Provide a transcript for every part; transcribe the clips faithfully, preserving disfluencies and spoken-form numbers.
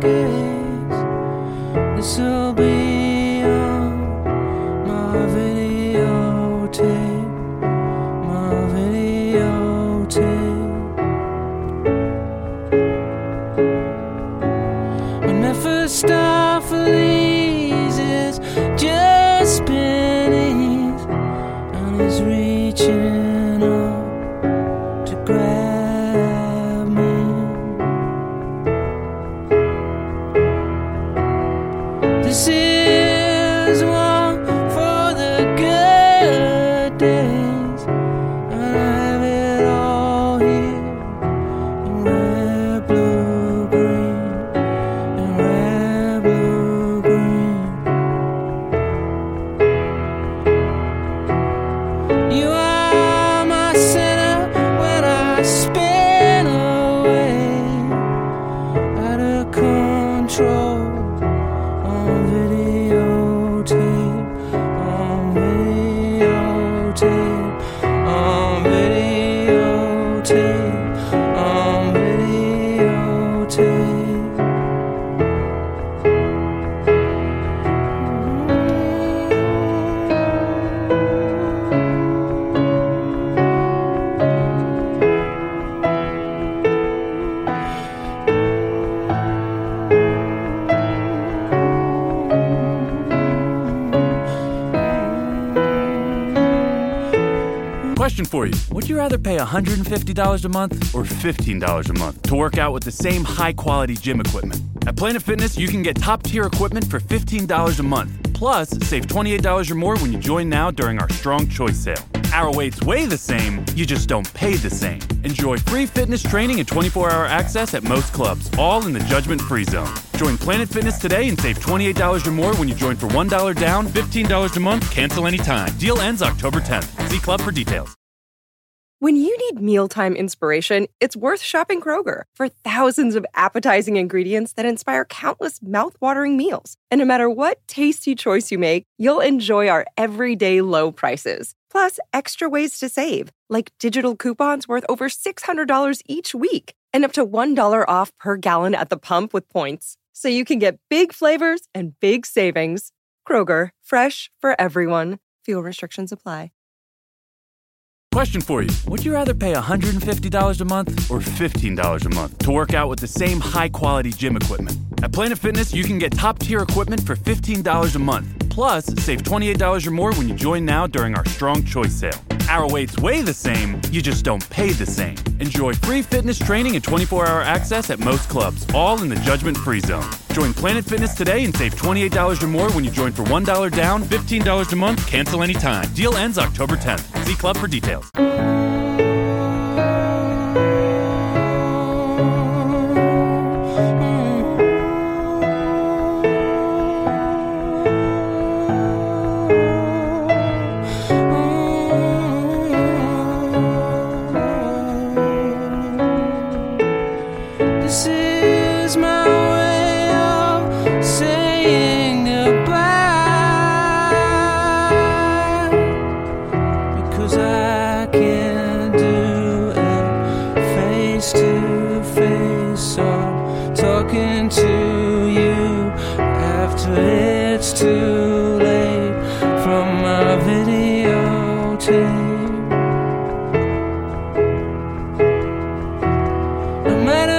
days. This'll be on my videotape, my videotape. When Mephistopheles is just spinning and he's reaching up to grab me. This is one for the good days, and I have it all here in red, blue, green, in red, blue, green. You are my center when I spin away, out of control. On videotape, on videotape, on videotape, on videotape. Question for you. Would you rather pay one hundred fifty dollars a month or fifteen dollars a month to work out with the same high-quality gym equipment? At Planet Fitness, you can get top-tier equipment for fifteen dollars a month. Plus, save twenty-eight dollars or more when you join now during our Strong Choice sale. Our weights weigh the same, you just don't pay the same. Enjoy free fitness training and twenty-four hour access at most clubs, all in the judgment-free zone. Join Planet Fitness today and save twenty-eight dollars or more when you join for one dollar down, fifteen dollars a month, cancel anytime. Deal ends October tenth. See club for details. When you need mealtime inspiration, it's worth shopping Kroger for thousands of appetizing ingredients that inspire countless mouth-watering meals. And no matter what tasty choice you make, you'll enjoy our everyday low prices. Plus, extra ways to save, like digital coupons worth over six hundred dollars each week and up to one dollar off per gallon at the pump with points. So you can get big flavors and big savings. Kroger, fresh for everyone. Fuel restrictions apply. Question for you. Would you rather pay one hundred fifty dollars a month or fifteen dollars a month to work out with the same high-quality gym equipment? At Planet Fitness, you can get top-tier equipment for fifteen dollars a month. Plus, save twenty-eight dollars or more when you join now during our Strong Choice sale. Our weights weigh the same, you just don't pay the same. Enjoy free fitness training and twenty-four hour access at most clubs, all in the judgment-free zone. Join Planet Fitness today and save twenty-eight dollars or more when you join for one dollar down, fifteen dollars a month, cancel anytime. Deal ends October tenth. See club for details. This is my way of saying goodbye, because I can't do it face to face. So I'm talking to you after it's too late from my videotape. No matter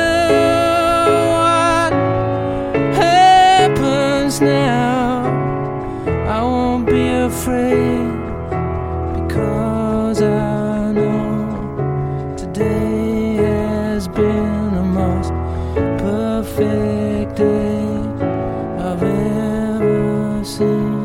now, I won't be afraid, because I know today has been the most perfect day I've ever seen.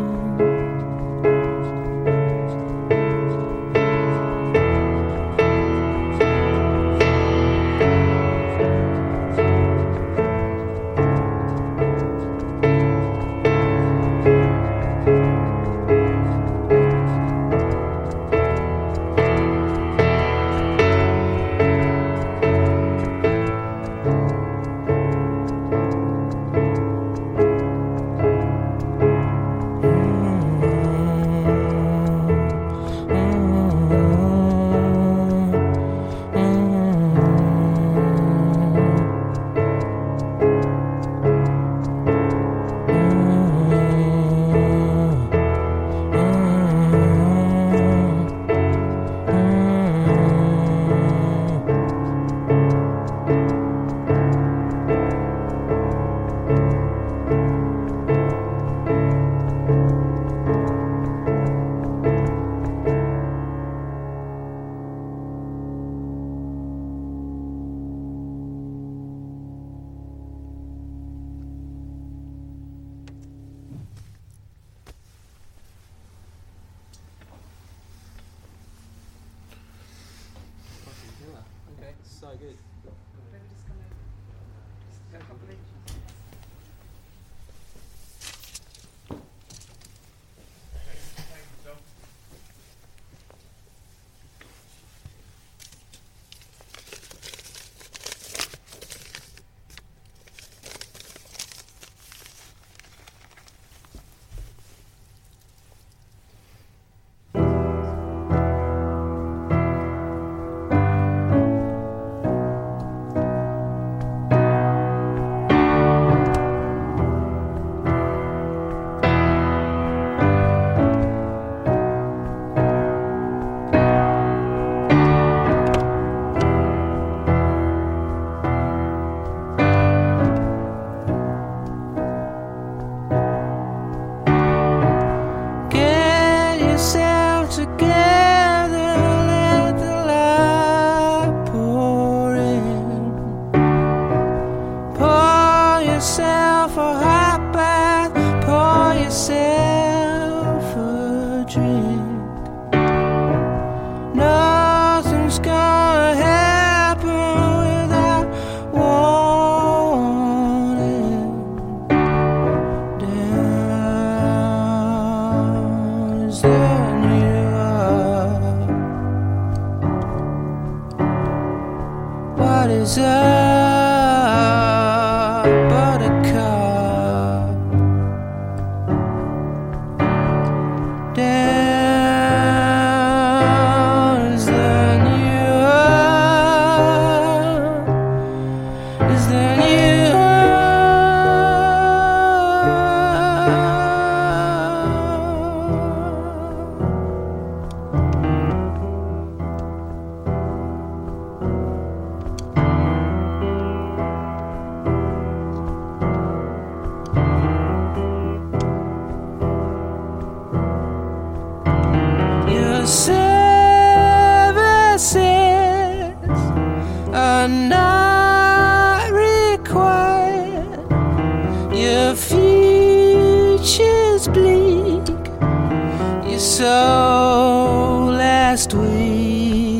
Okay, so good. is up, buttercup. Down is the new up, is the new Your services are not required. Your future's bleak. Your soul last week.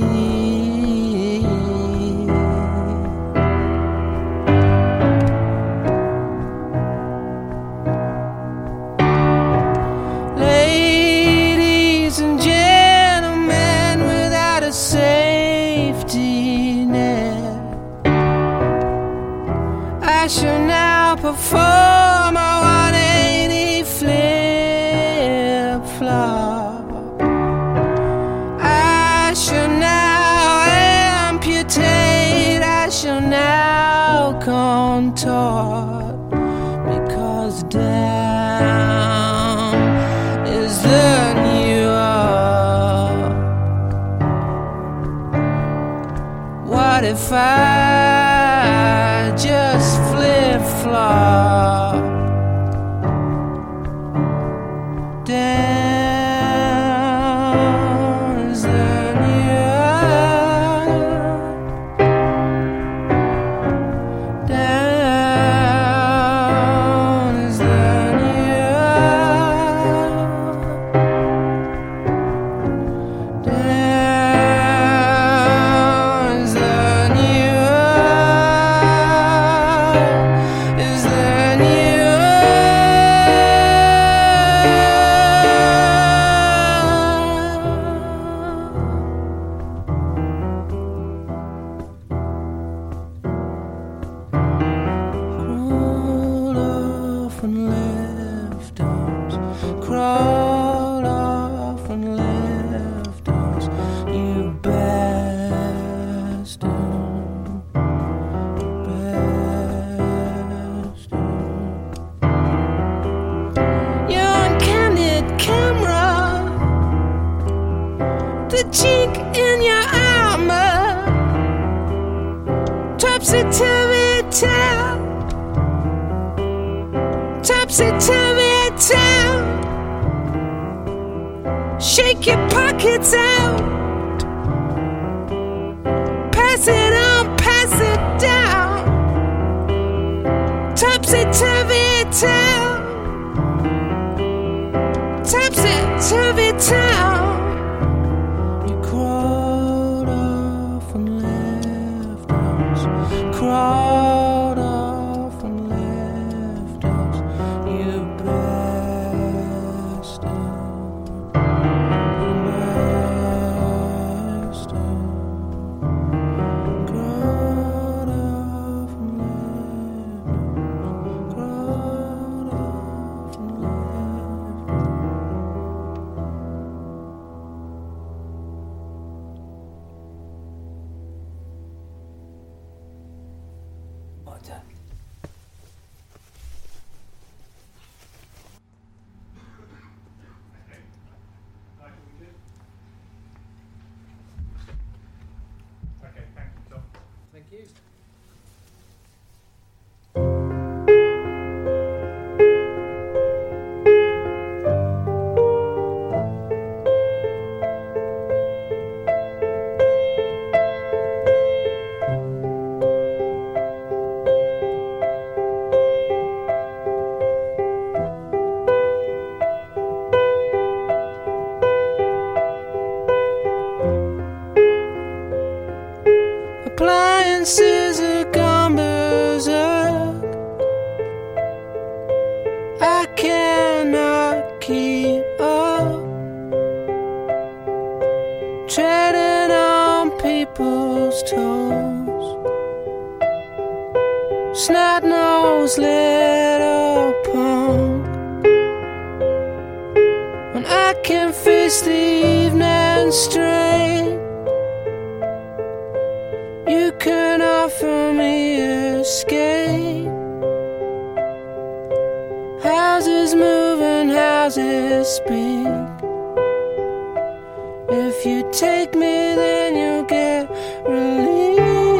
Ladies and gentlemen without a safety net, I shall now perform a one eighty flip flop. I shall now amputate, I shall now contort, because down is the new up. What if I just flip flop? Down is the new up. Down is the new up. Down is the new up. Is the new Crawled off and left us, crawled off and left us, you bastard, bastard. Your uncandid camera, the chink in your armor, topsy-turvy tale, Topsy-turvy town. Shake your pockets out. Pass it on, pass it down. Topsy-turvy town. Topsy-turvy town. You crawled off and left us. Crawled off and left us. You bastard. You bastard. Crawled off and left us. Crawled off and left us. Okay, thank you, Tom. Thank you. Appliances are gone berserk. I cannot keep up. Treading on people's toes. Snot-nosed little punk. When I can face the evening straight, you can offer me escape. Houses move and houses speak. If you take me, then you'll get relief.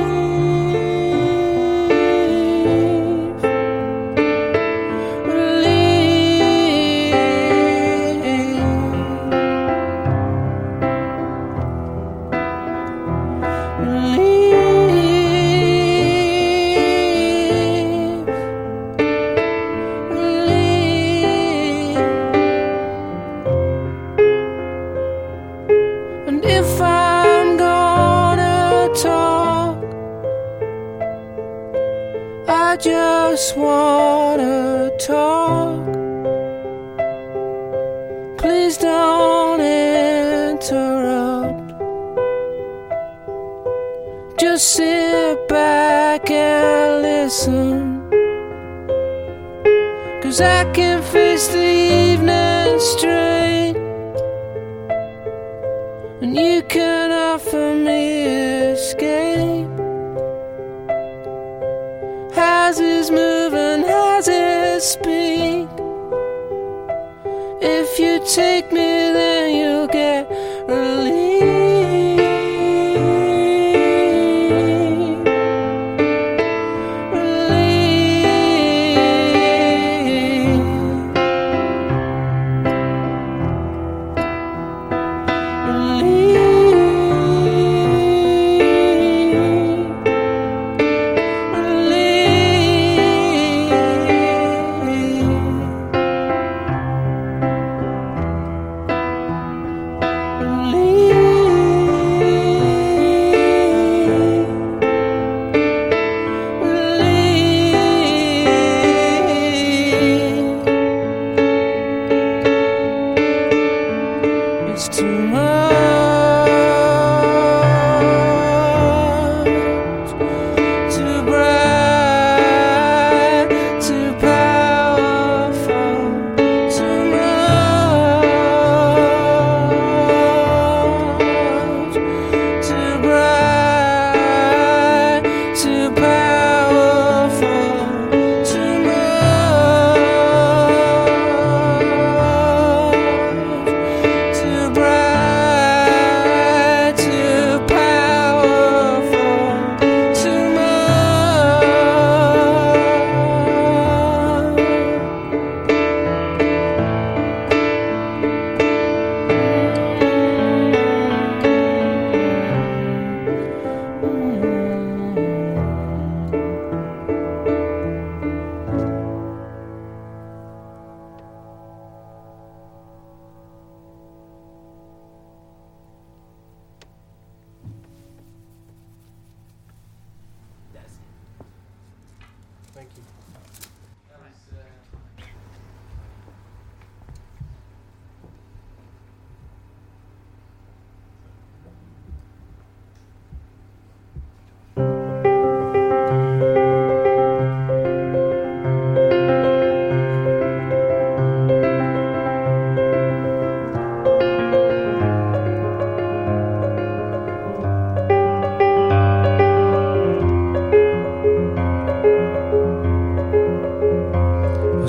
And if I'm gonna talk, I just wanna talk. Please don't interrupt. Just sit back and listen, 'cause I can face the evening straight, and you can offer me escape. Houses move and houses speak. If you take me, then you'll get relief.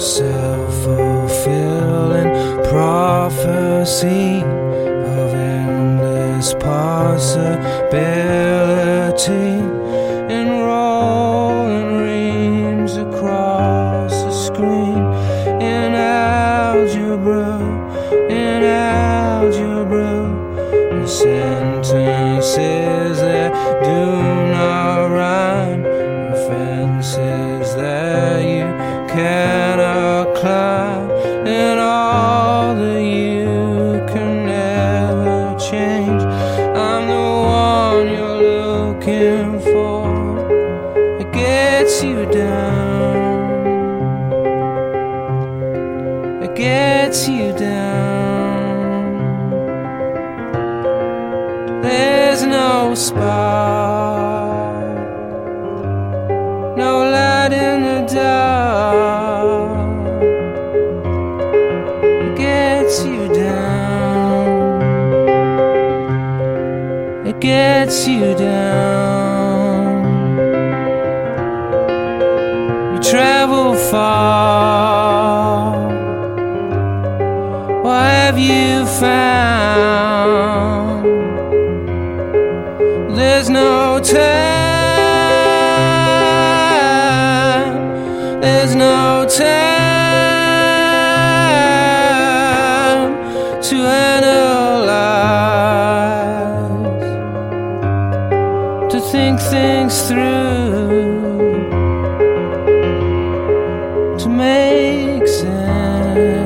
self-fulfilling prophecy of endless possibility, enrolling reams across the screen in algebra, in algebra, the sentences that do not rhyme, the fences that you cannot climb, and all that you can never change. I'm the one you're looking for. It gets you down. It gets you down. There's no spark, no light in the dark. It gets you down. It gets you down. You travel far. What have you found? There's no time. There's no time to analyze, to think things through, to make sense.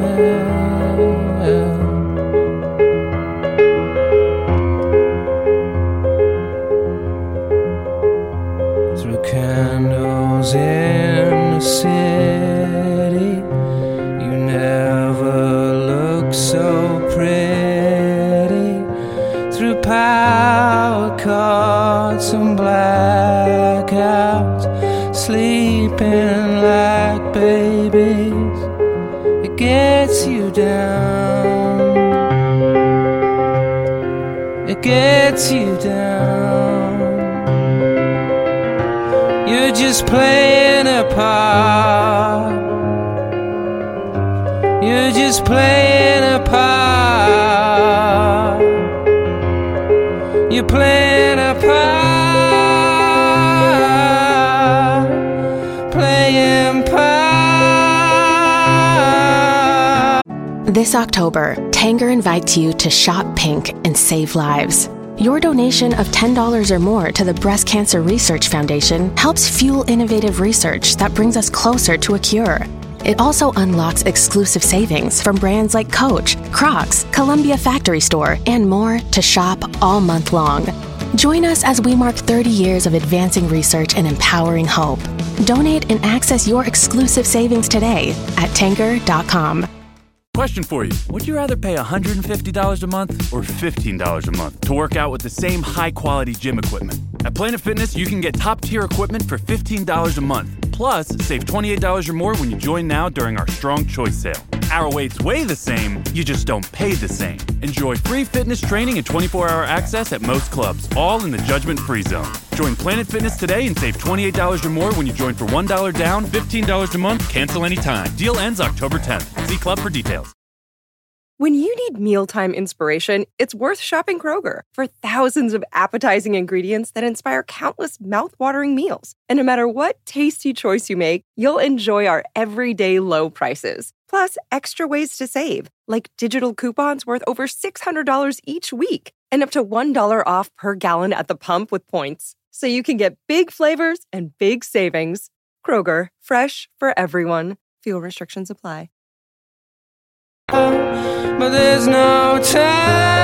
Through candles in the city, you never look so pretty. Through power cuts and blackouts, sleeping like babies, it gets you down. It gets you down. You're just playing a part. You're just playing a part. You're playing a part. Playing part. This October, Tanger invites you to shop pink and save lives. Your donation of ten dollars or more to the Breast Cancer Research Foundation helps fuel innovative research that brings us closer to a cure. It also unlocks exclusive savings from brands like Coach, Crocs, Columbia Factory Store, and more to shop all month long. Join us as we mark thirty years of advancing research and empowering hope. Donate and access your exclusive savings today at tanger dot com. Question for you. Would you rather pay one hundred fifty dollars a month or fifteen dollars a month to work out with the same high-quality gym equipment? At Planet Fitness, you can get top-tier equipment for fifteen dollars a month. Plus, save twenty-eight dollars or more when you join now during our Strong Choice sale. Our weights weigh the same, you just don't pay the same. Enjoy free fitness training and twenty-four hour access at most clubs, all in the judgment-free zone. Join Planet Fitness today and save twenty-eight dollars or more when you join for one dollar down, fifteen dollars a month, cancel anytime. Deal ends October tenth. See club for details. When you need mealtime inspiration, it's worth shopping Kroger for thousands of appetizing ingredients that inspire countless mouth-watering meals. And no matter what tasty choice you make, you'll enjoy our everyday low prices. Plus, extra ways to save, like digital coupons worth over six hundred dollars each week and up to one dollar off per gallon at the pump with points. So you can get big flavors and big savings. Kroger, fresh for everyone. Fuel restrictions apply. But there's no time.